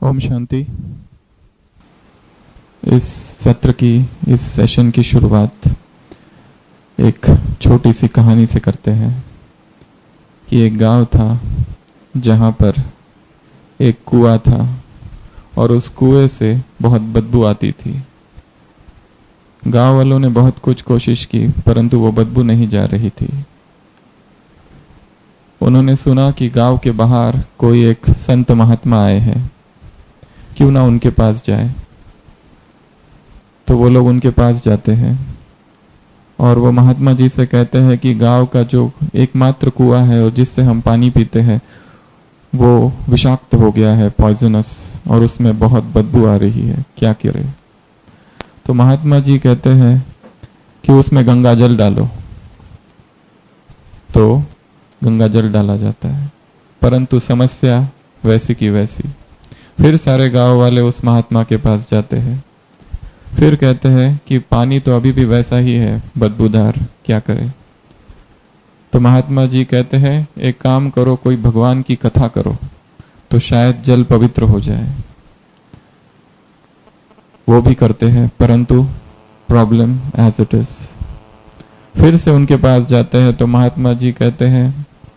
ओम शांति। इस सत्र की, इस सेशन की शुरुआत एक छोटी सी कहानी से करते हैं कि एक गांव था जहां पर एक कुआं था और उस कुएं से बहुत बदबू आती थी। गांव वालों ने बहुत कुछ कोशिश की परंतु वो बदबू नहीं जा रही थी। उन्होंने सुना कि गांव के बाहर कोई एक संत महात्मा आए हैं, क्यों ना उनके पास जाए। तो वो लोग उनके पास जाते हैं और वो महात्मा जी से कहते हैं कि गांव का जो एकमात्र कुआं है और जिससे हम पानी पीते हैं वो विषाक्त हो गया है, पॉइजनस, और उसमें बहुत बदबू आ रही है, क्या करें। तो महात्मा जी कहते हैं कि उसमें गंगा जल डालो। तो गंगा जल डाला जाता है परंतु समस्या वैसी की वैसी। फिर सारे गांव वाले उस महात्मा के पास जाते हैं, फिर कहते हैं कि पानी तो अभी भी वैसा ही है, बदबूदार, क्या करें। तो महात्मा जी कहते हैं एक काम करो, कोई भगवान की कथा करो तो शायद जल पवित्र हो जाए। वो भी करते हैं परंतु प्रॉब्लम एज इट इज। फिर से उनके पास जाते हैं तो महात्मा जी कहते हैं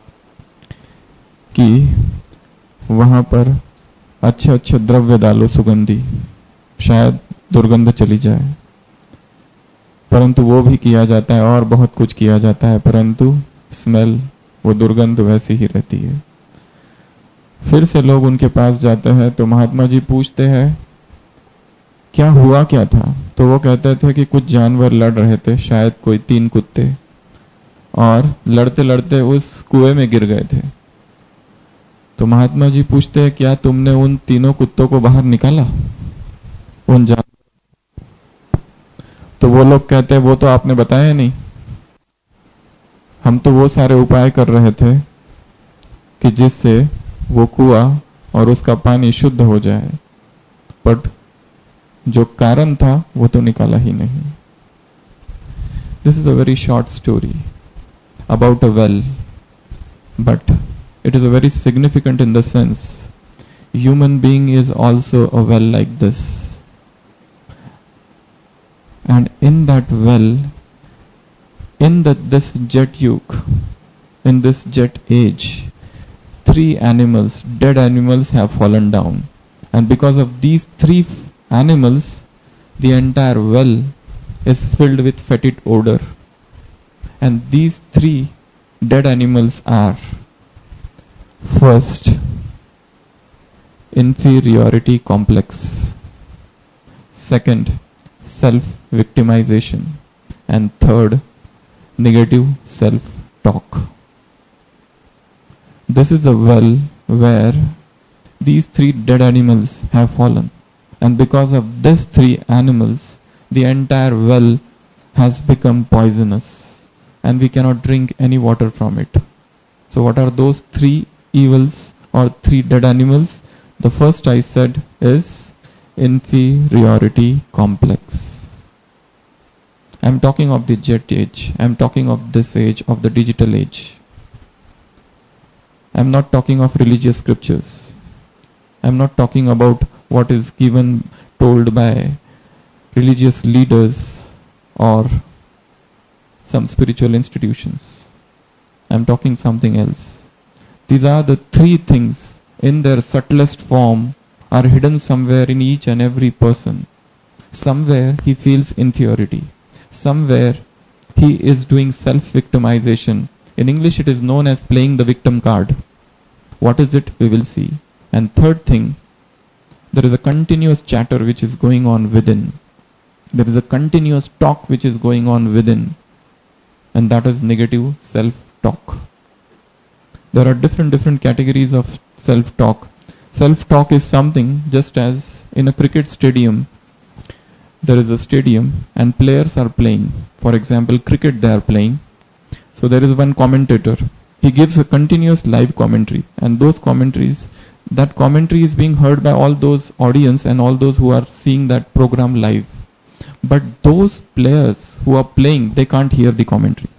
कि वहां पर अच्छे अच्छे द्रव्य डालो, सुगंधी, शायद दुर्गंध चली जाए। परंतु वो भी किया जाता है और बहुत कुछ किया जाता है परंतु स्मेल, वो दुर्गंध वैसी ही रहती है। फिर से लोग उनके पास जाते हैं तो महात्मा जी पूछते हैं क्या हुआ, क्या था। तो वो कहते थे कि कुछ जानवर लड़ रहे थे, शायद कोई 3 कुत्ते, और लड़ते लड़ते उस कुएं में गिर गए थे। तो महात्मा जी पूछते हैं क्या तुमने उन 3 कुत्तों को बाहर निकाला, उन जानवर? तो वो लोग कहते हैं वो तो आपने बताया नहीं, हम तो वो सारे उपाय कर रहे थे कि जिससे वो कुआं और उसका पानी शुद्ध हो जाए, बट जो कारण था वो तो निकाला ही नहीं। This is a very short story about a well, but it is a very significant in the sense human being is also a well like this, and in that well, in this jet yuga, in this jet age, 3 animals, dead animals, have fallen down, and because of these 3 animals the entire well is filled with fetid odor. And these 3 dead animals are: first, inferiority complex; second, self-victimization; and third, negative self-talk. This is a well where these 3 dead animals have fallen, and because of these 3 animals the entire well has become poisonous and we cannot drink any water from it. So what are those 3 evils or 3 dead animals? The first I said is inferiority complex. I am talking of the jet age. I am talking of this age, of the digital age. I am not talking of religious scriptures. I am not talking about what is given, told by religious leaders or some spiritual institutions. I am talking something else. These are the 3 things in their subtlest form are hidden somewhere in each and every person. Somewhere he feels inferiority. Somewhere he is doing self-victimization. In English it is known as playing the victim card. What is it? We will see. And third thing, there is a continuous chatter which is going on within. There is a continuous talk which is going on within. And that is negative self-talk. There are different categories of self-talk. Self-talk is something just as in a cricket stadium. There is a stadium and players are playing. For example, cricket they are playing. So there is one commentator. He gives a continuous live commentary, and those commentaries, that commentary is being heard by all those audience and all those who are seeing that program live. But those players who are playing, they can't hear the commentary.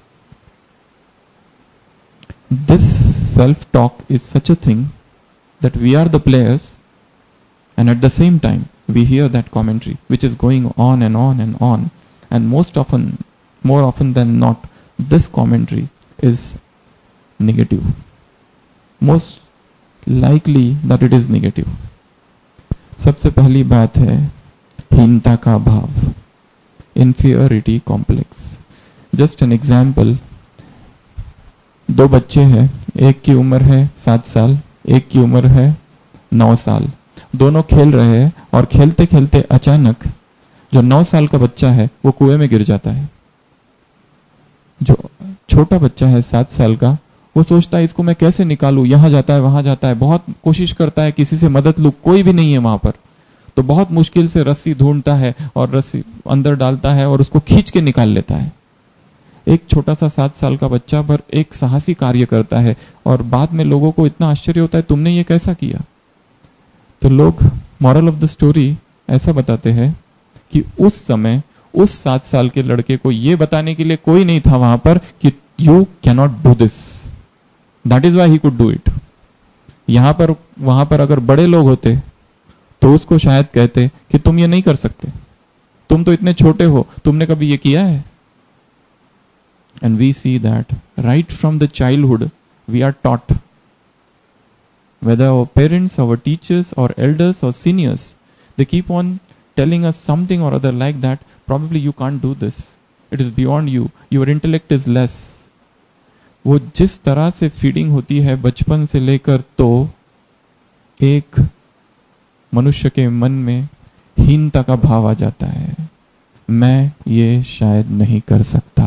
This self-talk is such a thing that we are the players And at the same time, we hear that commentary, which is going on and on and on. And more often than not, this commentary is negative. Most likely that it is negative. सबसे पहली बात है हीनता का भाव, inferiority complex. Just an example, दो बच्चे हैं, एक की उम्र है 7 साल, एक की उम्र है 9 साल. दोनों खेल रहे हैं और खेलते खेलते अचानक जो 9 साल का बच्चा है वो कुएं में गिर जाता है. जो छोटा बच्चा है 7 साल का, वो सोचता है इसको मैं कैसे निकालूं, यहां जाता है वहां जाता है, बहुत कोशिश करता है किसी से मदद लूं, कोई भी नहीं है वहां पर. तो बहुत मुश्किल से रस्सी ढूंढता है और रस्सी अंदर डालता है और उसको खींच के निकाल लेता है. एक छोटा सा 7 साल का बच्चा पर एक साहसी कार्य करता है और बाद में लोगों को इतना आश्चर्य होता है तुमने ये कैसा किया. तो लोग मॉरल ऑफ द स्टोरी ऐसा बताते हैं कि उस समय उस 7 साल के लड़के को ये बताने के लिए कोई नहीं था वहां पर कि you cannot do this, that is why he could do it. यहां पर वहां पर अगर बड़े लोग होते तो उसको शायद कहते कि तुम ये नहीं कर सकते, तुम तो इतने छोटे हो, तुमने कभी ये किया है. And we see that right from the childhood we are taught, whether our parents, our teachers, or elders or seniors, they keep on telling us something or other like that, probably you can't do this, it is beyond you, your intellect is less. वो जिस तरह से feeding होती है बचपन से लेकर, तो एक मनुष्य के मन में हीनता का भाव आ जाता है, मैं ये शायद नहीं कर सकता.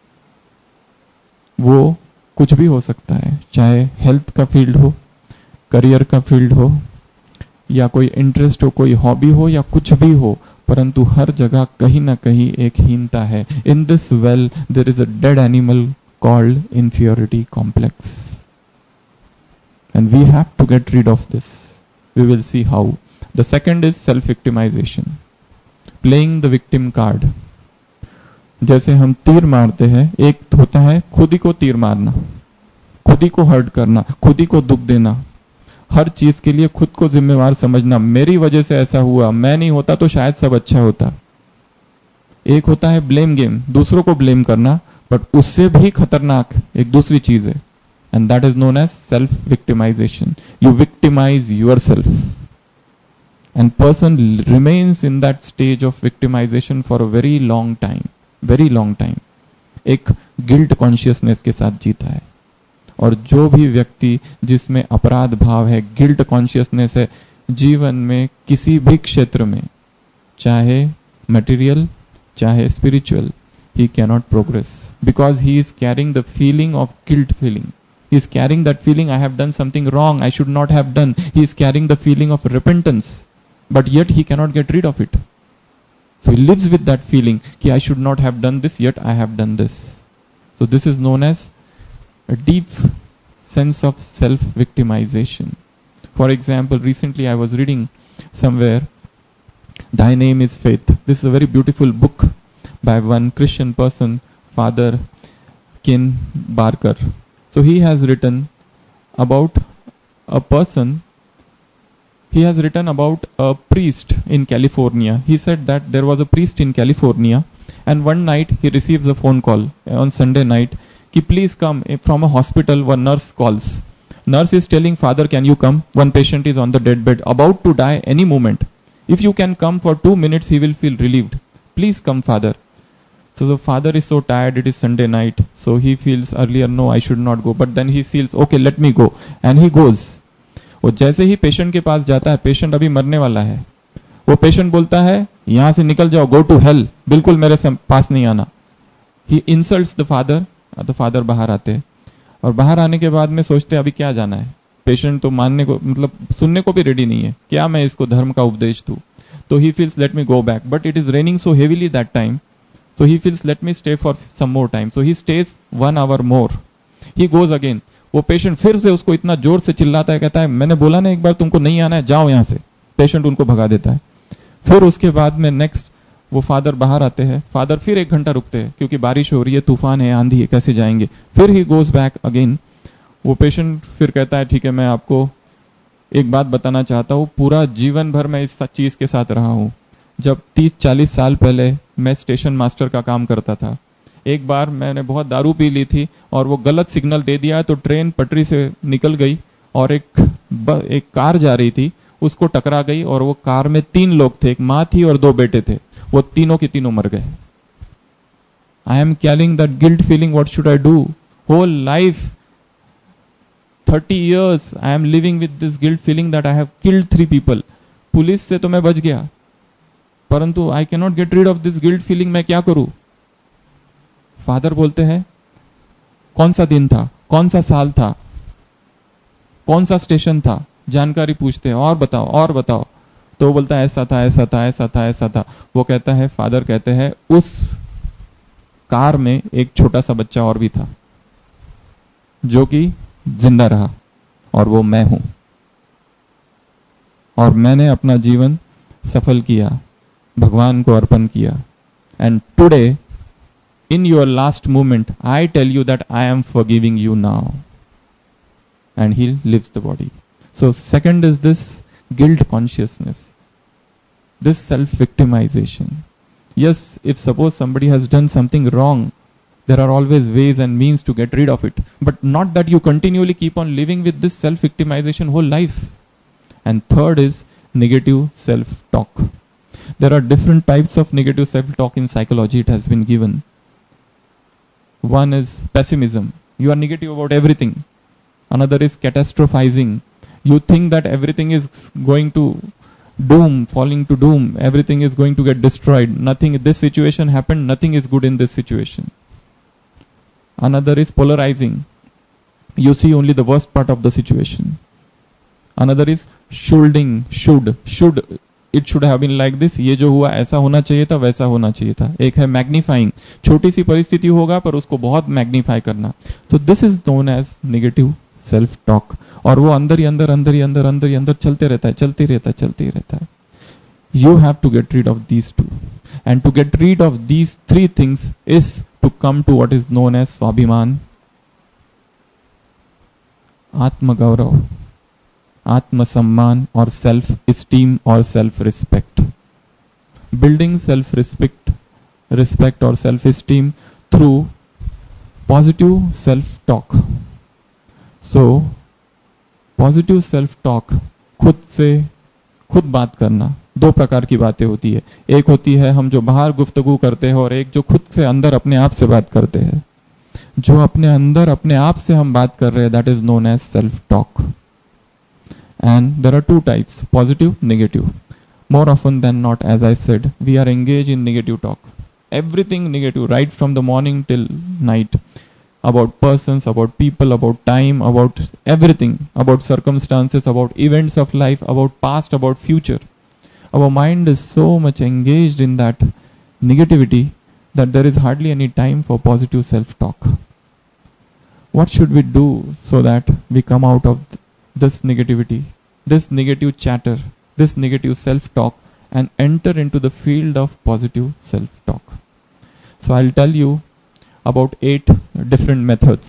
वो कुछ भी हो सकता है, चाहे हेल्थ का फील्ड हो, करियर का फील्ड हो, या कोई इंटरेस्ट हो, कोई हॉबी हो, या कुछ भी हो, परंतु हर जगह कहीं ना कहीं एक हीनता है. In this well there is a dead animal called inferiority complex, and we have to get rid of this. We will see how. The second is self victimization, playing the victim card. जैसे हम तीर मारते हैं, एक होता है खुद ही को तीर मारना, खुद ही को हर्ट करना, खुद ही को दुख देना, हर चीज के लिए खुद को जिम्मेवार समझना, मेरी वजह से ऐसा हुआ, मैं नहीं होता तो शायद सब अच्छा होता. एक होता है ब्लेम गेम, दूसरों को ब्लेम करना, बट उससे भी खतरनाक एक दूसरी चीज है, and that is known as self victimisation. You victimise yourself, and person remains in that stage of victimisation for a very long time, very long time. एक गिल्ट कॉन्शियसनेस के साथ जीता है. और जो भी व्यक्ति जिसमें अपराध भाव है, गिल्ट कॉन्शियसनेस है, जीवन में किसी भी क्षेत्र में, चाहे मटेरियल चाहे spiritual, he cannot progress because he is carrying the feeling of guilt feeling. He is carrying that feeling, I have done something wrong, I should not have done. He is carrying the feeling of repentance, but yet he cannot get rid of it. So he lives with that feeling कि I should not have done this, yet I have done this. So this is known as a deep sense of self-victimization. For example, recently I was reading somewhere, Thy Name is Faith. This is a very beautiful book by one Christian person, Father Ken Barker. So he has written about a person, he has written about a priest in California. He said that there was a priest in California, and one night he receives a phone call on Sunday night, ki please come from a hospital. One nurse calls. Nurse is telling Father, can you come? One patient is on the deathbed, about to die any moment. If you can come for 2 minutes, he will feel relieved. Please come, Father. So the father is so tired, it is Sunday night, so he feels earlier, no, I should not go, but then he feels, okay, let me go, and he goes. वो जैसे ही patient के पास जाता है, patient अभी मरने वाला है, वो पेशेंट बोलता है यहां से निकल जाओ, गो टू हेल, बिल्कुल मेरे पास नहीं आना. ही इंसल्ट्स द फादर बाहर आते हैं, और बाहर आने के बाद में सोचते हैं अभी क्या जाना है. पेशेंट तो मानने को, मतलब सुनने को भी रेडी नहीं है, क्या मैं इसको धर्म का उपदेश दूं. तो he feels let me go back, but it is raining so heavily that time. So he feels, let me stay for some more time. So he stays 1 hour more. He goes again. वो patient फिर से उसको इतना जोर से चिल्लाता है, कहता है मैंने बोला ना एक बार तुमको नहीं आना है, जाओ यहाँ से. पेशेंट उनको भगा देता है. फिर उसके बाद में नेक्स्ट वो फादर बाहर आते हैं. फादर फिर 1 घंटा रुकते हैं क्योंकि बारिश हो रही है, तूफान है, आंधी है, कैसे जाएंगे. फिर ही गोज बैक अगेन. वो पेशेंट फिर कहता है ठीक है मैं आपको एक बात बताना चाहता हूँ, पूरा जीवन भर मैं इस चीज के साथ रहा हूँ। जब 30-40 साल पहले मैं स्टेशन मास्टर का काम करता था, एक बार मैंने बहुत दारू पी ली थी और वो गलत सिग्नल दे दिया तो ट्रेन पटरी से निकल गई और एक कार जा रही थी उसको टकरा गई और वो कार में 3 लोग थे, एक माँ थी और 2 बेटे थे, वो तीनों के तीनों मर गए। I am carrying that guilt feeling, what should I do? Whole life 30 years I am living with this guilt feeling that I have killed 3 people. Police से तो मैं बच गया, परंतु I cannot get rid of this guilt feeling, मैं क्या करूं? Father बोलते हैं कौन सा दिन था, कौन सा साल था, कौन सा स्टेशन था, जानकारी पूछते हैं, और बताओ और बताओ। तो वो बोलता है ऐसा था ऐसा था ऐसा था ऐसा था। वो कहता है, फादर कहते हैं उस कार में एक छोटा सा बच्चा और भी था जो कि जिंदा रहा और वो मैं हूं, और मैंने अपना जीवन सफल किया, भगवान को अर्पण किया। And today in your last moment I tell you that I am forgiving you now, and he leaves the body. So second is this guilt consciousness, this self victimization. Yes, if suppose somebody has done something wrong, there are always ways and means to get rid of it, but not that you continually keep on living with this self victimization whole life. And third is negative self talk. There are different types of negative self talk in psychology, it has been given. One is pessimism, you are negative about everything. Another is catastrophizing, you think that everything is going to doom, falling to doom, everything is going to get destroyed, nothing, this situation happened, nothing is good in this situation. Another is polarizing, you see only the worst part of the situation. Another is shoulding, should it should have been like this, ये जो हुआ ऐसा होना चाहिए था, वैसा होना चाहिए था. एक है मैग्नीफाइंग, छोटी सी परिस्थिति होगा पर उसको बहुत मैग्नीफाई करना. तो this is known as negative self talk, और वो अंदर ही अंदर चलते रहता है. You have to get rid of these two, and to get rid of these 3 things is to come to what is known as स्वाभिमान, आत्मगौरव, आत्मसम्मान, और सेल्फ स्टीम और self respect. Building self respect or self esteem through positive self talk. So positive self talk, खुद से खुद बात करना. 2 प्रकार की बातें होती है, एक होती है हम जो बाहर गुफ्तगू करते हैं, और एक जो खुद से अंदर अपने आप से बात करते हैं. जो अपने अंदर अपने आप से हम बात कर रहे हैं, that is known as self talk. And there are 2 types, positive, negative. More often than not, as I said, we are engaged in negative talk. Everything negative, right from the morning till night. About persons, about people, about time, about everything, about circumstances, about events of life, about past, about future. Our mind is so much engaged in that negativity that there is hardly any time for positive self-talk. What should we do so that we come out of this negativity, this negative chatter, this negative self-talk, and enter into the field of positive self-talk? So I'll tell you about 8 different methods.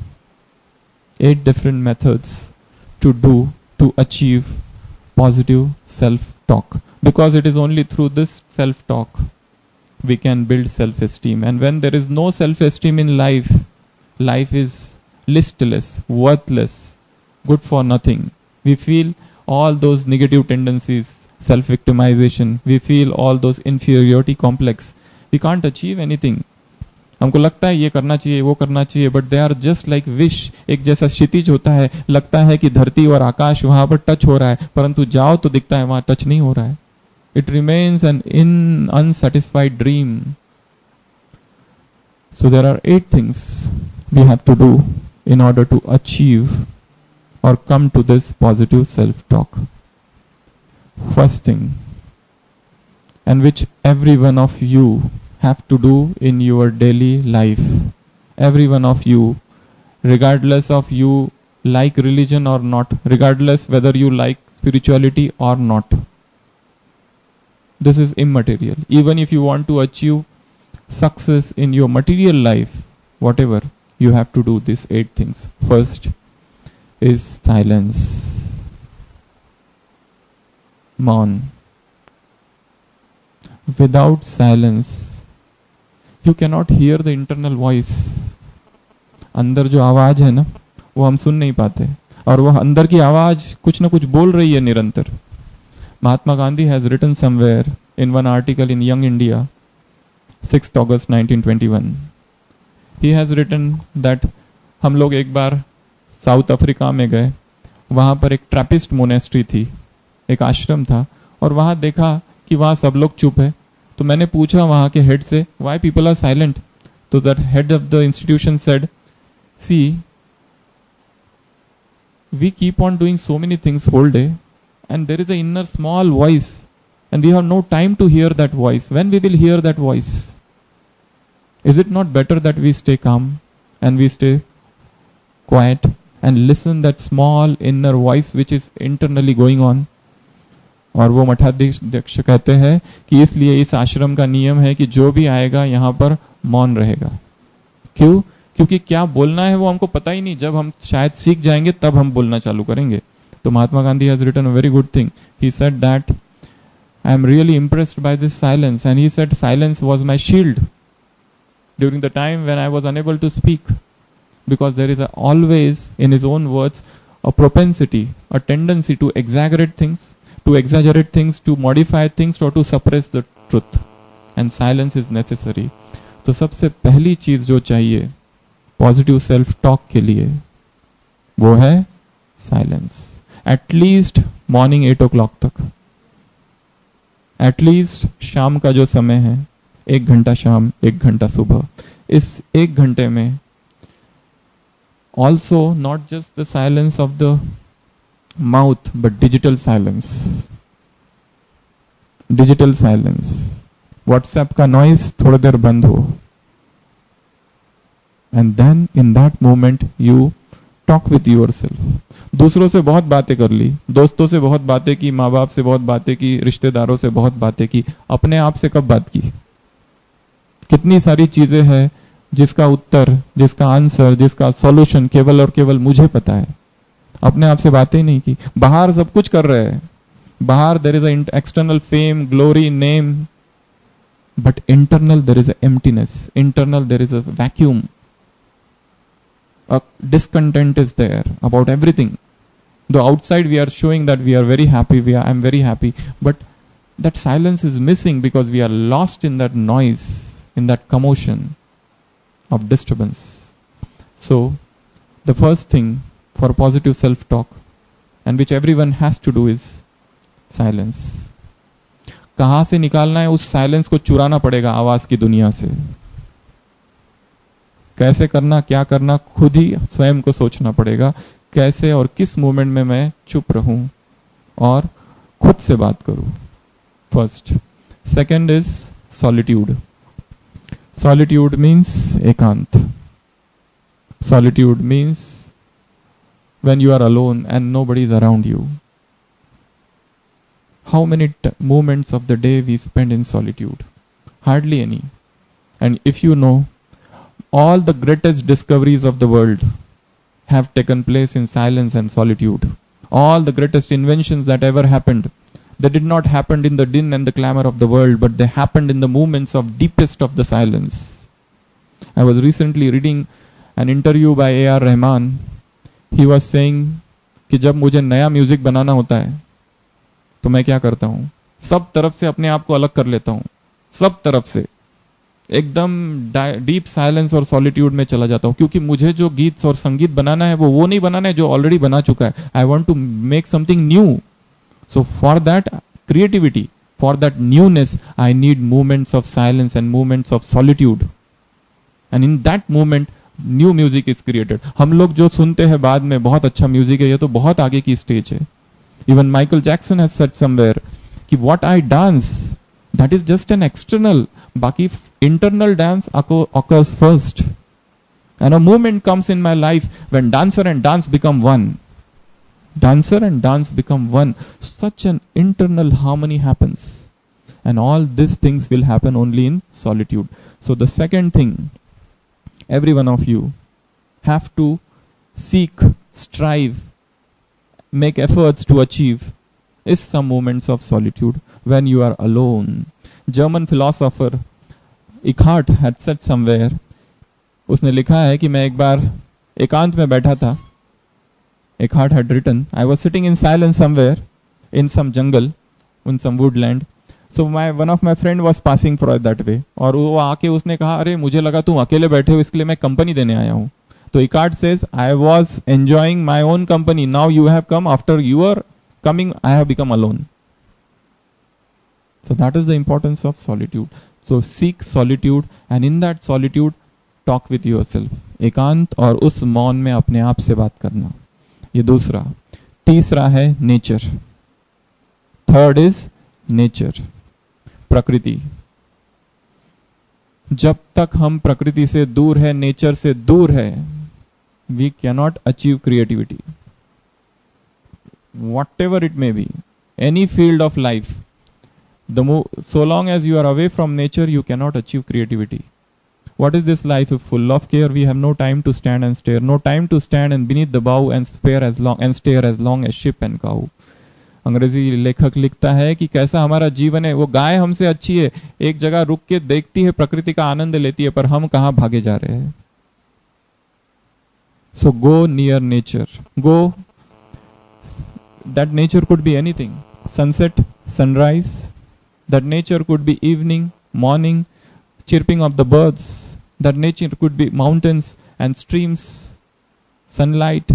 8 different methods to do to achieve positive self-talk. Because it is only through this self-talk we can build self-esteem. And when there is no self-esteem in life, life is listless, worthless, good for nothing. We feel all those negative tendencies, self-victimization, we feel all those inferiority complex. We can't achieve anything. हमको लगता है ये करना चाहिए, वो करना चाहिए, but they are just like wish. एक जैसा क्षितिज होता है, लगता है कि धरती और आकाश वहां पर टच हो रहा है, परंतु जाओ तो दिखता है वहां टच नहीं हो रहा है. It remains an unsatisfied dream. So there are 8 things we have to do in order to achieve or come to this positive self-talk. First thing, and which every one of you have to do in your daily life, every one of you, regardless of you like religion or not, regardless whether you like spirituality or not, this is immaterial. Even if you want to achieve success in your material life, whatever, you have to do these 8 things. First is silence. मौन. Without silence, you cannot hear the internal voice. अंदर जो आवाज है ना, वो हम सुन नहीं पाते, और वह अंदर की आवाज कुछ ना कुछ बोल रही है निरंतर. Mahatma Gandhi has written somewhere in one article in Young India, 6th August 1921. He has written that हम लोग एक बार साउथ अफ्रीका में गए. वहाँ पर एक ट्रैपिस्ट मोनेस्ट्री थी, एक आश्रम था, और वहाँ देखा कि वहाँ सब लोग चुप है. तो मैंने पूछा वहाँ के हेड से, वाई पीपल आर साइलेंट. तो that head of the institution said, see we keep on doing so many things whole day, and there is a inner small voice, and we have no time to hear that voice. When we will hear that voice? Is it not better that we stay calm and we stay quiet and listen that small inner voice which is internally going on? और वो मठाध्यक्ष कहते हैं कि इसलिए इस आश्रम का नियम है कि जो भी आएगा यहाँ पर मौन रहेगा. क्यों? क्योंकि क्या बोलना है वो हमको पता ही नहीं. जब हम शायद सीख जाएंगे तब हम बोलना चालू करेंगे. तो Mahatma Gandhi has written a very good thing. He said that I am really impressed by this silence, and he said silence was my shield during the time when I was unable to speak, because there is always, in his own words, a propensity, a tendency to exaggerate things, to modify things, or to suppress the truth, and silence is necessary. तो सबसे पहली चीज जो चाहिए positive self talk के लिए वो है साइलेंस. एटलीस्ट मॉर्निंग 8 o'clock तक, एटलीस्ट शाम का जो समय है, 1 घंटा शाम 1 घंटा सुबह, इस 1 घंटे में also not just the silence of the mouth but digital silence. Digital silence, WhatsApp का नॉइज थोड़ी देर बंद हो, and then in that moment you talk with yourself. दूसरों से बहुत बातें कर ली, दोस्तों से बहुत बातें की, माँ बाप से बहुत बातें की, रिश्तेदारों से बहुत बातें की. अपने आप से कब बात की? कितनी सारी चीजें हैं जिसका उत्तर, जिसका आंसर, जिसका सॉल्यूशन केवल और केवल मुझे पता है. अपने आप से बातें ही नहीं की. बाहर सब कुछ कर रहे हैं, बाहर there is a external fame, glory, name, but internal there is a emptiness. Internal there is a vacuum. A discontent is there about everything. The outside we are showing that we are very happy, I'm very happy, but that silence is missing because we are lost in that noise, in that commotion of disturbance. So the first thing for positive self-talk, and which everyone has to do, is silence. कहाँ से निकालना है? उस silence को चुराना पड़ेगा आवाज की दुनिया से. कैसे करना, क्या करना, खुद ही स्वयं को सोचना पड़ेगा. कैसे और किस मोमेंट में मैं चुप रहूं और खुद से बात करूं. First. Second is solitude. Solitude means एकांत. Solitude means when you are alone and nobody is around you. How many moments of the day we spend in solitude? Hardly any. And if you know, all the greatest discoveries of the world have taken place in silence and solitude. All the greatest inventions that ever happened, they did not happen in the din and the clamor of the world, but they happened in the moments of deepest of the silence. I was recently reading an interview by A.R. Rahman. He was saying कि जब मुझे नया music बनाना होता है तो मैं क्या करता हूँ, सब तरफ से अपने आप को अलग कर लेता हूँ. सब तरफ से एकदम डीप साइलेंस और सॉलिट्यूड में चला जाता हूँ, क्योंकि मुझे जो गीत और संगीत बनाना है वो नहीं बनाना है जो ऑलरेडी बना चुका है. I want to make something new. So for that creativity, for that newness, I need movements of silence and movements of solitude. And in that moment new music is created. हम लोग जो सुनते हैं बाद में बहुत अच्छा म्यूजिक है, ये तो बहुत आगे की स्टेज है. Even Michael Jackson has said somewhere कि what I dance that is just an external, बाकी internal dance occurs first. And a moment comes in my life when dancer and dance become one. Dancer and dance become one. Such an internal harmony happens. And all these things will happen only in solitude. So the second thing, every one of you have to seek, strive, make efforts to achieve is some moments of solitude when you are alone. German philosopher Eckhart had said somewhere, उसने लिखा है कि मैं एक बार एकांत में बैठा था. Eckhart had written, I was sitting in silence somewhere in some jungle, in some woodland. So one of my friend was passing for that way. और वो आके उसने कहा, अरे मुझे लगा तुम अकेले बैठे हो, इसके लिए मैं कंपनी देने आया हूँ. तो Eckhart says, I was enjoying my own company. Now you have come. After your coming, I have become alone. So that is the importance of solitude. So seek solitude, and in that solitude, talk with yourself. एकांत और उस मौन में अपने आप से बात करना. ये दूसरा. तीसरा है नेचर. थर्ड इज नेचर, प्रकृति. जब तक हम प्रकृति से दूर है, नेचर से दूर है, we cannot achieve creativity. Whatever it may be, any field of life, so long as you are away from nature, you cannot achieve creativity. What is this life if full of care? We have no time to stand and stare, no time to stand and beneath the bow and stare as long as ship and cow. अंग्रेजी लेखक लिखता है कि कैसा हमारा जीवन है. वो गाय हमसे अच्छी है, एक जगह रुक के देखती है, प्रकृति का आनंद लेती है, पर हम कहां भागे जा रहे हैं. So go near nature. Go. That nature could be anything. Sunset, sunrise. That nature could be evening, morning, chirping of the birds. That nature could be mountains and streams, sunlight,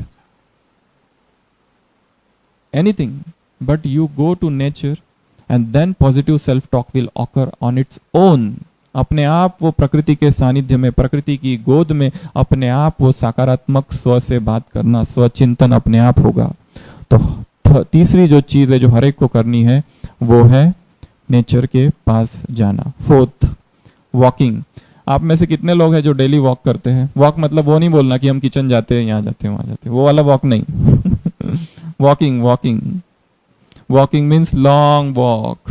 anything. But you go to nature and then positive self-talk will occur on its own. अपने आप वो प्रकृति के सानिध्य में, प्रकृति की गोद में अपने आप वो सकारात्मक स्व से बात करना, स्वचिंतन अपने आप होगा. तो तीसरी जो चीज है जो हर एक को करनी है वो है नेचर के पास जाना. Fourth, walking. आप में से कितने लोग हैं जो डेली वॉक करते हैं? वॉक मतलब वो नहीं बोलना कि हम किचन जाते हैं, यहाँ जाते हैं, वहां जाते हैं, वो वाला वॉक नहीं. Walking. Walking means long walk.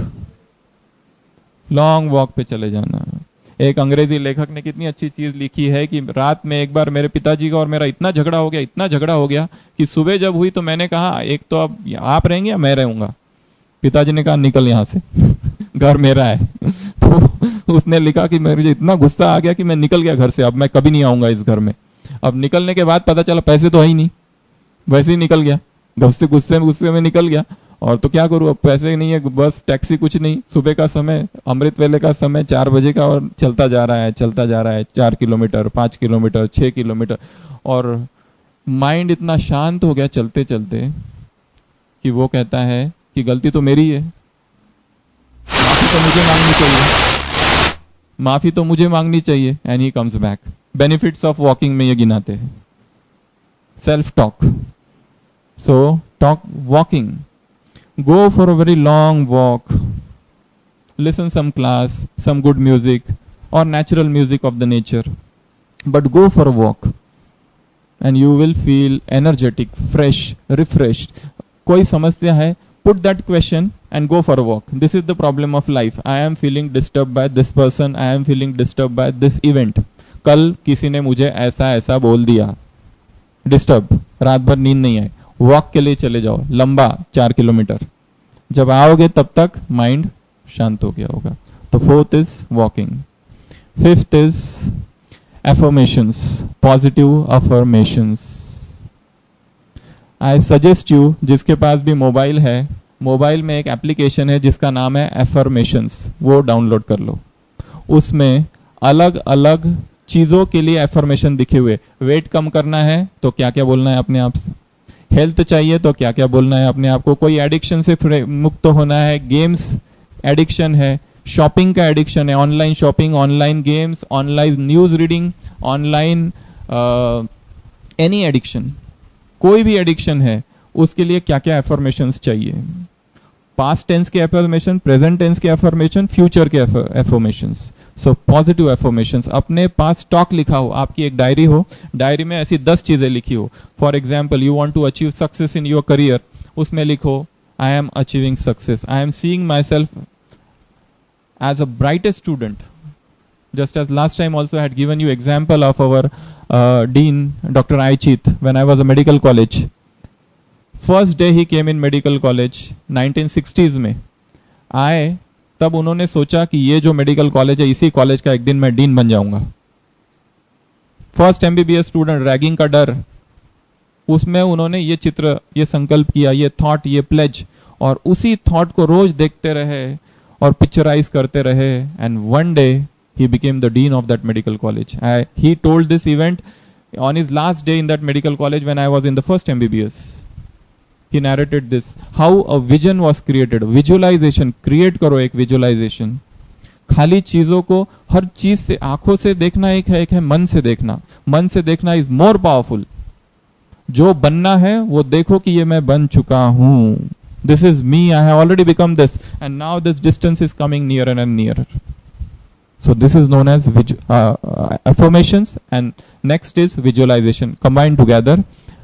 Long walk पे चले जाना. एक अंग्रेजी लेखक ने कितनी अच्छी चीज लिखी है कि रात में एक बार मेरे पिताजी का और मेरा इतना झगड़ा हो गया कि सुबह जब हुई तो मैंने कहा, एक तो अब आप रहेंगे या मैं रहूंगा. पिताजी ने कहा, निकल यहां से, घर मेरा है. तो उसने लिखा कि मुझे इतना गुस्सा आ गया कि मैं निकल गया घर से, अब मैं कभी नहीं आऊंगा इस घर में. अब निकलने के बाद पता चला पैसे तो है ही नहीं, वैसे ही निकल गया, गुस्से में निकल गया. और तो क्या करूं, अब पैसे नहीं है, बस टैक्सी कुछ नहीं. सुबह का समय, अमृत वेले का समय, 4 बजे का, और चलता जा रहा है 4 किलोमीटर, 5 किलोमीटर, 6 किलोमीटर. और माइंड इतना शांत हो गया चलते चलते कि वो कहता है कि गलती तो मेरी है, माफी तो मुझे मांगनी चाहिए. And he comes back. Benefits of walking में ये गिनाते हैं. Self talk. So talk, walking. Go for a very long walk. Listen some class, some good music or natural music of the nature. But go for a walk and you will feel energetic, fresh, refreshed. कोई समस्या है, put that question and go for a walk. This is the problem of life. I am feeling disturbed by this person. I am feeling disturbed by this event. कल किसी ने मुझे ऐसा बोल दिया. Disturb. रात भर नींद नहीं आई. वॉक के लिए चले जाओ, लंबा 4 किलोमीटर. जब आओगे तब तक माइंड शांत हो गया होगा. तो fourth is walking. Fifth is affirmations, positive affirmations. I suggest you, जिसके पास भी मोबाइल है, मोबाइल में एक एप्लीकेशन है जिसका नाम है एफर्मेशंस, वो डाउनलोड कर लो. उसमें अलग अलग चीजों के लिए एफर्मेशन दिखे हुए. वेट कम करना है तो क्या क्या बोलना है अपने आप से, हेल्थ चाहिए तो क्या क्या बोलना है अपने आप को, कोई एडिक्शन से मुक्त होना है, गेम्स एडिक्शन है, शॉपिंग का एडिक्शन है, online shopping, online games, online news reading, online any addiction, कोई भी एडिक्शन है, उसके लिए क्या क्या एफर्मेशंस चाहिए. पास्ट टेंस के एफर्मेशन, प्रेजेंट टेंस के एफर्मेशन, फ्यूचर के एफर्मेशंस. So positive affirmations. अपने पास स्टॉक लिखा हो, आपकी एक डायरी हो, डायरी में ऐसी 10 चीजें लिखी हो. For example, you want to achieve success in your career, उसमें लिखो, I am achieving success, I am seeing myself as a brightest student. Just as last time also I had given you example of our Dean, Dr. Aichit, when I was a medical college. First day he came in medical college 1960s में आए, तब उन्होंने सोचा कि ये जो medical college है, इसी कॉलेज का एक दिन मैं डीन बन जाऊंगा। फर्स्ट एमबीबीएस स्टूडेंट, रैगिंग का डर, उसमें उन्होंने ये चित्र, ये संकल्प किया, ये थॉट, ये प्लेज, और उसी थॉट को रोज देखते रहे और पिक्चराइज करते रहे, and one day he became the dean of that medical college. He told this event on his last day in that medical college when I was in the first MBBS. He narrated this, how a vision was created. Visualization, create करो एक visualization. खाली चीजों को, हर चीज से आंखों से देखना एक है मन से देखना। मन से देखना इज मोर पावरफुल। जो बनना है वो देखो कि ये मैं बन चुका हूं, this is me, I have already become this, and now this distance is coming nearer and nearer. So this is known as affirmations, and next is visualization. Combined together,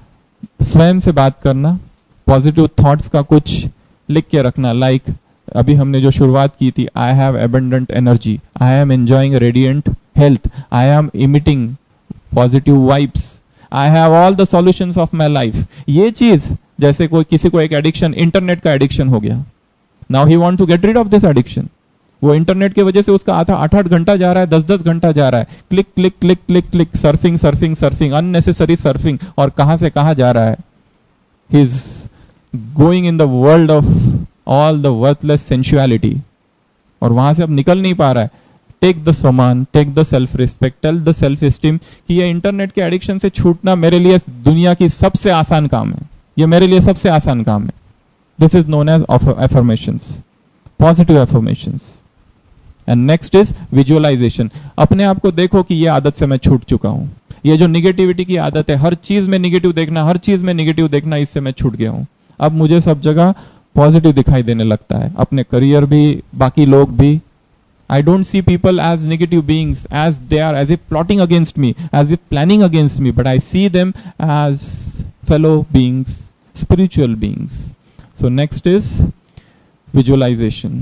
स्वयं से बात करना, पॉजिटिव थॉट्स का कुछ लिख के रखना, like अभी हमने जो शुरुआत की थी, I have abundant energy, I am enjoying radiant health, I am emitting positive vibes, I have all the solutions of my life. ये चीज, जैसे कोई किसी को एक एडिक्शन, इंटरनेट का एडिक्शन हो गया, now he want to get rid of this addiction. वो इंटरनेट की वजह से उसका आधा 8-8 घंटा जा रहा है, 10-10 घंटा जा रहा है, click click click click click, surfing surfing surfing, unnecessary surfing, और कहां से कहां जा रहा है. He is going in the world of all the worthless sensuality, और वहां से अब निकल नहीं पा रहा है. टेक द स्वमान, take the self respect, tell the self esteem कि ये इंटरनेट के एडिक्शन से छूटना मेरे लिए दुनिया की सबसे आसान काम है, ये मेरे लिए सबसे आसान काम है. This is known as affirmations, positive affirmations. And next is visualisation. अपने आप को देखो कि ये आदत से मैं छूट चुका हूं, ये जो निगेटिविटी की आदत है, हर चीज में निगेटिव देखना, हर चीज में निगेटिव देखना, इससे मैं छूट गया हूं. अब मुझे सब जगह पॉजिटिव दिखाई देने लगता है, अपने करियर भी, बाकी लोग भी. I don't see people as negative beings, as they are as if plotting against me, as if planning against me, but I see them as fellow beings, spiritual beings. So next is visualization.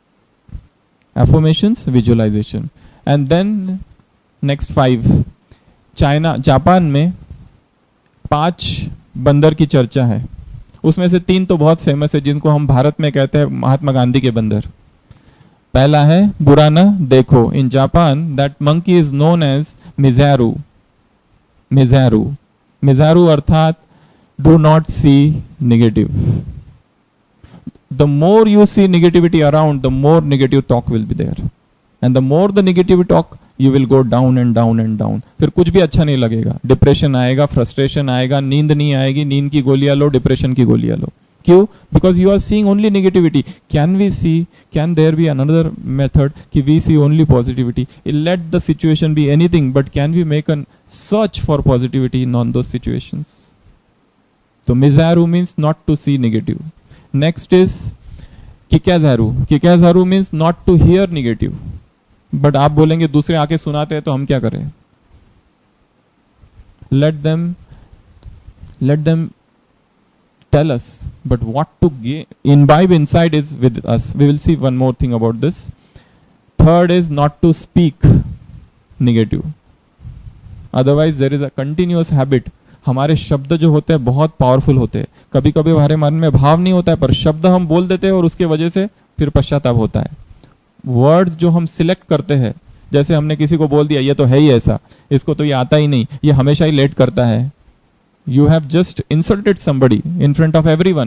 Affirmations, visualization. And then next 5. China, Japan में 5 बंदर की चर्चा है. उसमें से 3 तो बहुत famous है, जिनको हम भारत में कहते हैं महात्मा गांधी के बंदर. पहला है बुरा न देखो. In Japan that monkey is known as Mizaru. Mizaru, Mizaru अर्थात do not see negative. The more you see negativity around, the more negative talk will be there, and the more the negative talk you will go down and down and down. फिर कुछ भी अच्छा नहीं लगेगा, depression आएगा, frustration आएगा, नींद नहीं आएगी, नींद की गोलियां लो, डिप्रेशन की गोलियां लो. क्यों? Because you are seeing only negativity. Can there be another method कि we see only positivity? Let the situation be anything, but can we make a search for positivity in on those situations? So mizaru means not to see negative. Next is kikyazaru. Kikyazaru means not to hear negative. But आप बोलेंगे दूसरे आके सुनाते हैं तो हम क्या करें? Let them tell us, but what to imbibe inside is with us. We will see one more thing about this. Third is not to speak negative. Otherwise there is a continuous habit. हमारे शब्द जो होते हैं बहुत powerful होते हैं. कभी कभी हमारे मन में भाव नहीं होता है, पर शब्द हम बोल देते हैं और उसके वजह से फिर पश्चाताप होता है. वर्ड्स जो हम सिलेक्ट करते हैं, जैसे हमने किसी को बोल दिया ये तो है ही ऐसा, इसको तो ये आता ही नहीं, ये हमेशा ही लेट करता है. You have just insulted somebody in front of everyone,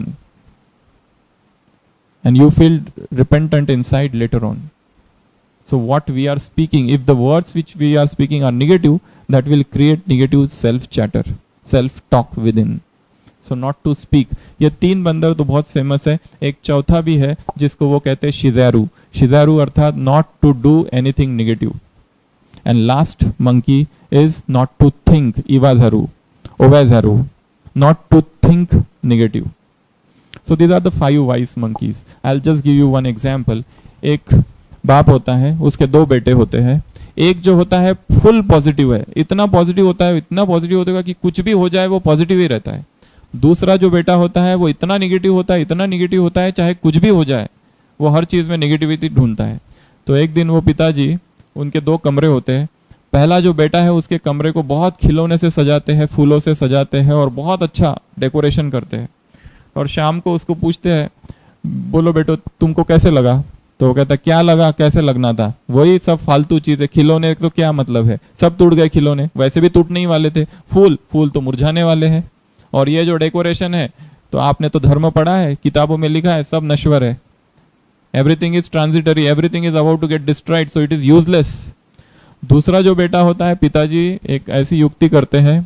and you feel repentant inside later on. So what we are speaking, if the words which we are speaking are negative, that will create negative self chatter, self talk within. So not to speak. ये 3 बंदर तो बहुत famous है. एक चौथा भी है जिसको वो कहते हैं शिज़ारू. शिज़ारू अर्थात not to do anything negative. And last monkey is not to think, Iwazaru. Ovazaru, not to think negative. So these are the 5 wise monkeys. I'll just give you one example. एक बाप होता है, उसके 2 बेटे होते हैं. एक जो होता है फुल पॉजिटिव है, इतना पॉजिटिव होता है, इतना पॉजिटिव होता है कि कुछ भी हो जाए वो पॉजिटिव ही रहता है. दूसरा जो बेटा होता है वो इतना निगेटिव होता है, इतना निगेटिव होता है, चाहे कुछ भी हो जाए वो हर चीज में निगेटिविटी ढूंढता है. तो एक दिन वो पिताजी, उनके 2 कमरे होते हैं. पहला जो बेटा है उसके कमरे को बहुत खिलौने से सजाते हैं, फूलों से सजाते हैं और बहुत अच्छा डेकोरेशन करते हैं. और शाम को उसको पूछते हैं, बोलो बेटो तुमको कैसे लगा? तो वो कहता क्या लगा, कैसे लगना था, वही सब फालतू चीजें, खिलौने तो क्या मतलब है, सब टूट गए खिलौने, वैसे भी टूटने ही वाले थे, फूल फूल तो मुरझाने वाले हैं, और ये जो डेकोरेशन है, तो आपने तो धर्म पढ़ा है, किताबों में लिखा है, सब नश्वर है, everything is transitory, everything is about to get destroyed, so it is useless. दूसरा जो बेटा होता है, पिताजी एक ऐसी युक्ति करते हैं,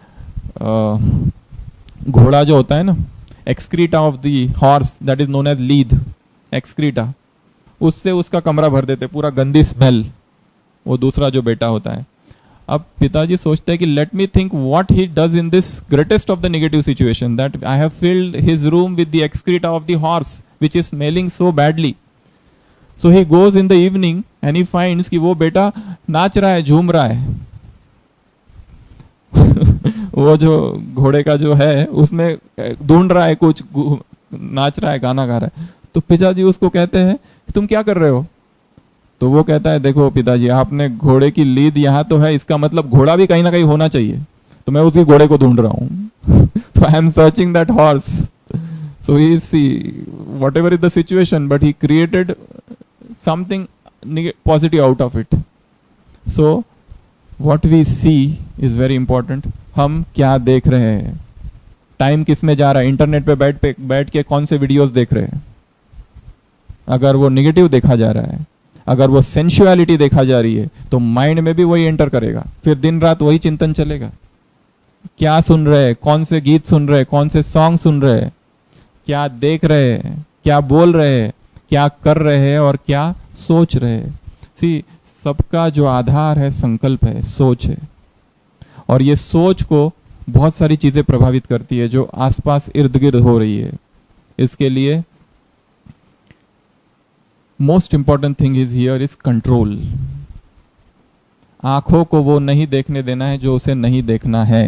घोड़ा जो होता है ना, excreta of the horse that is known as लीद, एक्सक्रीटा, उससे उसका कमरा भर देते, पूरा गंदी स्मेल, वो दूसरा जो बेटा होता है। अब पिताजी सोचते हैं कि let me think what he does in this greatest of the negative situation, that I have filled his room with the excreta of the horse which is smelling so badly. So he goes in the evening and he finds कि वो बेटा नाच रहा है, झूम रहा है वो जो घोड़े का जो है उसमें ढूंढ रहा है कुछ, नाच रहा है, गाना गा रहा है। तो पिताजी उसको कहते हैं तुम क्या कर रहे हो? तो वो कहता है देखो पिताजी, आपने घोड़े की लीद यहाँ तो है, इसका मतलब घोड़ा भी कहीं ना कहीं होना चाहिए, तो मैं उसी घोड़े को ढूंढ रहा हूँ तो I am searching that horse. So he see whatever is the situation, but he created something positive out of it. So what we see is very important. हम क्या देख रहे हैं, टाइम किस में जा रहा है, इंटरनेट पे बैठ के कौन से वीडियोस देख रहे हैं। अगर वो निगेटिव देखा जा रहा है, अगर वो सेंसुअलिटी देखा जा रही है, तो माइंड में भी वही एंटर करेगा, फिर दिन रात वही चिंतन चलेगा। क्या सुन रहे हैं, कौन से गीत सुन रहे हैं, कौन से सॉन्ग सुन रहे हैं, क्या देख रहे हैं, क्या बोल रहे हैं, क्या कर रहे हैं और क्या सोच रहे हैं। सी, सबका जो आधार है संकल्प है, सोच है, और ये सोच को बहुत सारी चीजें प्रभावित करती है जो आसपास इर्द गिर्द हो रही है। इसके लिए most important thing is here is control. आंखों को वो नहीं देखने देना है जो उसे नहीं देखना है।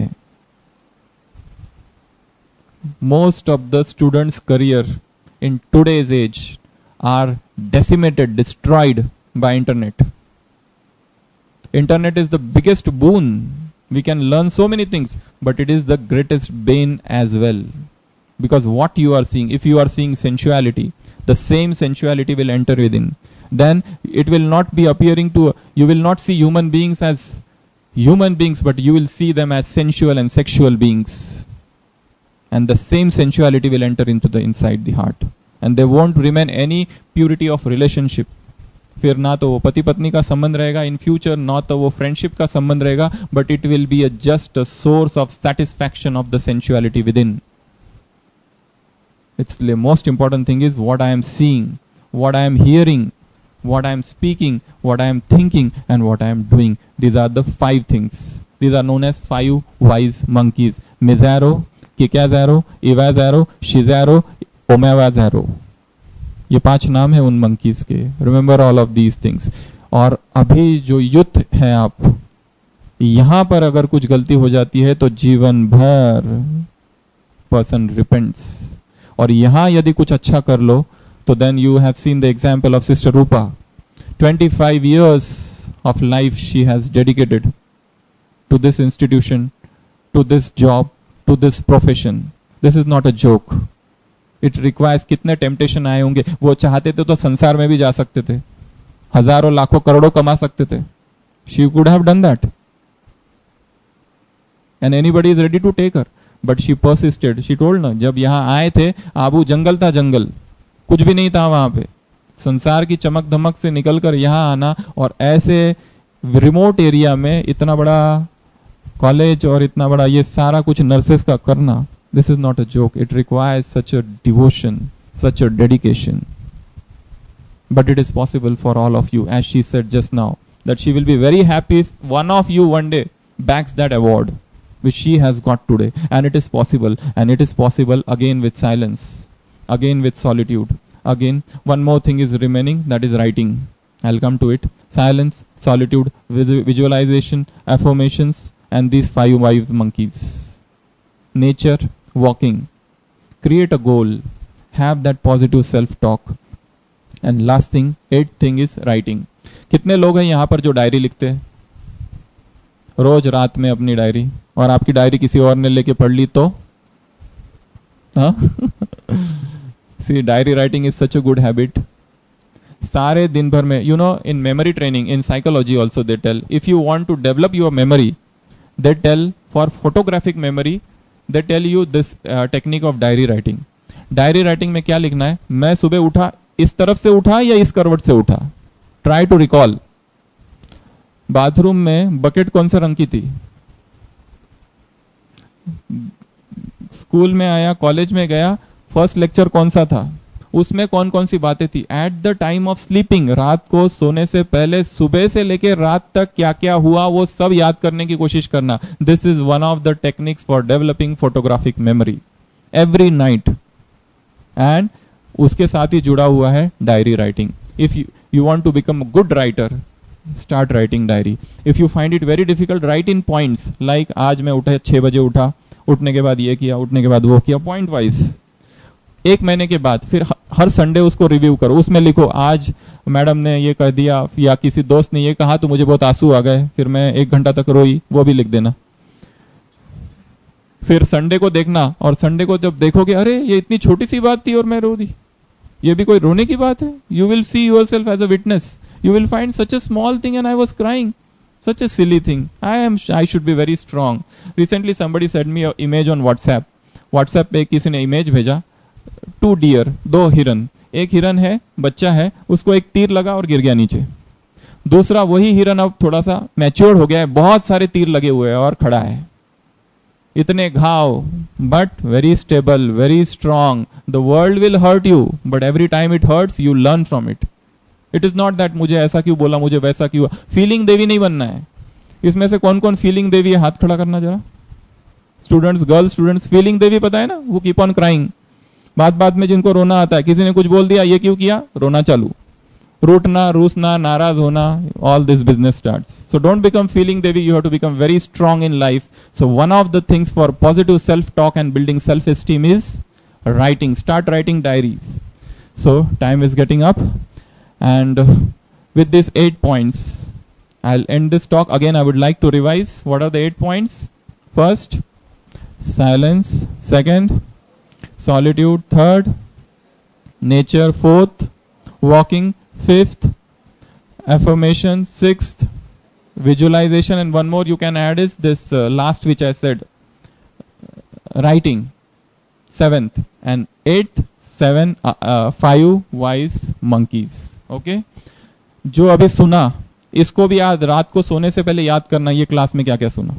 Most of the students career in today's age are decimated, destroyed by internet. Internet is the biggest boon. We can learn so many things, but it is the greatest bane as well. Because what you are seeing, if you are seeing sensuality, the same sensuality will enter within. Then it will not be appearing to, you will not see human beings as human beings, but you will see them as sensual and sexual beings. And the same sensuality will enter into the inside the heart. And there won't remain any purity of relationship. फिर ना तो वो पति पत्नी का संबंध रहेगा in future, ना तो वो फ्रेंडशिप का संबंध रहेगा, but it will be just a source of satisfaction of the sensuality within. It's the most important thing is what I am seeing, what I am hearing, what I am speaking, what I am thinking and what I am doing. These are the 5 things. These are known as 5 wise monkeys. Mizaru, Kikazaru, Iwazaru, Shizaru, Omewazaru, ये 5 नाम है उन monkeys के। Remember all of these things. और अभी जो युद्ध है, आप यहां पर अगर कुछ गलती हो जाती है तो जीवन भर पर्सन रिपेंट्स, और यहां यदि कुछ अच्छा कर लो तो then you have seen the example of sister Rupa. 25 years of life she has dedicated to this institution, to this job, to this profession. This is not a joke. It requires, कितने temptation आए होंगे। वो चाहते थे तो संसार में भी जा सकते थे, हजारों लाखों करोड़ों कमा सकते थे। She could have done that and anybody is ready to take her, but she persisted. She told ना, जब यहाँ आए थे आबू जंगल था, जंगल कुछ भी नहीं था वहां पे, संसार की चमक धमक से निकलकर यहाँ आना और ऐसे रिमोट एरिया में इतना बड़ा कॉलेज और इतना बड़ा ये सारा कुछ नर्सेस का करना, this is not a joke. It requires such a devotion, such a dedication. But it is possible for all of you, as she said just now, that she will be very happy if one of you one day backs that award which she has got today. And it is possible. And it is possible again with silence, again with solitude. Again, one more thing is remaining, that is writing. I'll come to it. Silence, solitude, visualization, affirmations, and these 5 wise monkeys. Nature, walking, create a goal, have that positive self-talk, and last thing, 8th thing is writing. कितने लोग हैं यहाँ पर जो diary लिखते हैं रोज रात में अपनी डायरी, और आपकी डायरी किसी और ने लेके पढ़ ली तो हाँ see diary writing is such a good habit. सारे दिन भर में, you know, in memory training, in psychology also they tell, if you want to develop your memory, they tell for photographic memory, they tell you this technique of diary writing. Diary writing में क्या लिखना है? मैं सुबह उठा, इस तरफ से उठा या इस करवट से उठा? Try to recall. बाथरूम में बकेट कौन सा रंग की थी? स्कूल में आया, कॉलेज में गया, फर्स्ट लेक्चर कौन सा था? उसमें कौन कौन सी बातें थी? At the time of sleeping, रात को सोने से पहले, सुबह से लेकर रात तक क्या क्या हुआ वो सब याद करने की कोशिश करना. This is one of the techniques for developing photographic memory every night. And उसके साथ ही जुड़ा हुआ है diary writing. If you want to become a good writer, start writing diary. If you find it very difficult, write in points. Like आज मैं उठा 6 बजे उठा, उठने के बाद ये किया, उठने के बाद वो किया, पॉइंट वाइज. एक महीने के बाद फिर हर संडे उसको रिव्यू करो. उसमें लिखो, आज मैडम ने ये कह दिया या किसी दोस्त ने ये कहा तो मुझे बहुत आंसू आ गए, फिर मैं 1 घंटा तक रोई, वो भी लिख देना. फिर संडे को देखना, और संडे को जब देखोगे, अरे ये इतनी छोटी सी बात थी और मैं रो दी, ये भी कोई रोने की बात है? You will see yourself as a witness. You will find such a small thing and I was crying. Such a silly thing. I should be very strong. Recently somebody sent me an image on WhatsApp. WhatsApp पे किसी ने image भेजा, 2 deer, 2 हिरन. एक हिरन है, बच्चा है, उसको एक तीर लगा और गिर गया नीचे. दूसरा वही हिरन अब थोड़ा सा मैच्योर हो गया है, बहुत सारे तीर लगे हुए हैं और खड़ा है. इतने घाव, but very stable, very strong. The world will hurt you, but every time it hurts you learn from it. It is not that मुझे ऐसा क्यों बोला, मुझे वैसा क्यों. फीलिंग देवी नहीं बनना है. इसमें से कौन कौन फीलिंग देवी है? हाथ खड़ा करना जरा. Students, girl students, feeling devi पता है ना? वो कीप ऑन क्राइंग. बात में जिनको रोना आता है, किसी ने कुछ बोल दिया, ये क्यों किया, रोना चालू. रूठना, रूसना, नाराज होना, all this business starts. So don't become feeling devi, you have to become very strong in life. So one of the things for positive self talk and building self esteem is writing. Start writing diaries. So time is getting up, and with these 8 points I'll end this talk. Again, I would like to revise. What are the 8 points? First, silence. Second, solitude. Third, nature. Fourth, walking. Fifth, affirmation. Sixth, visualization. And one more you can add is this last which I said, writing. Seventh and eighth, 5 wise monkeys. Okay, जो अभी सुना इसको भी याद, रात को सोने से पहले याद करना, ये क्लास में क्या क्या सुना.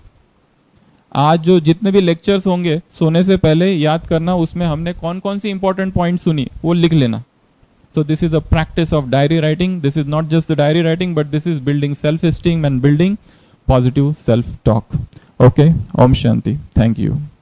आज जो जितने भी लेक्चर्स होंगे सोने से पहले याद करना, उसमें हमने कौन कौन सी इंपॉर्टेंट पॉइंट सुनी वो लिख लेना. So this is a practice of diary writing. This is not just the diary writing, but this is building self-esteem and building positive self-talk. Okay, Om Shanti. Thank you.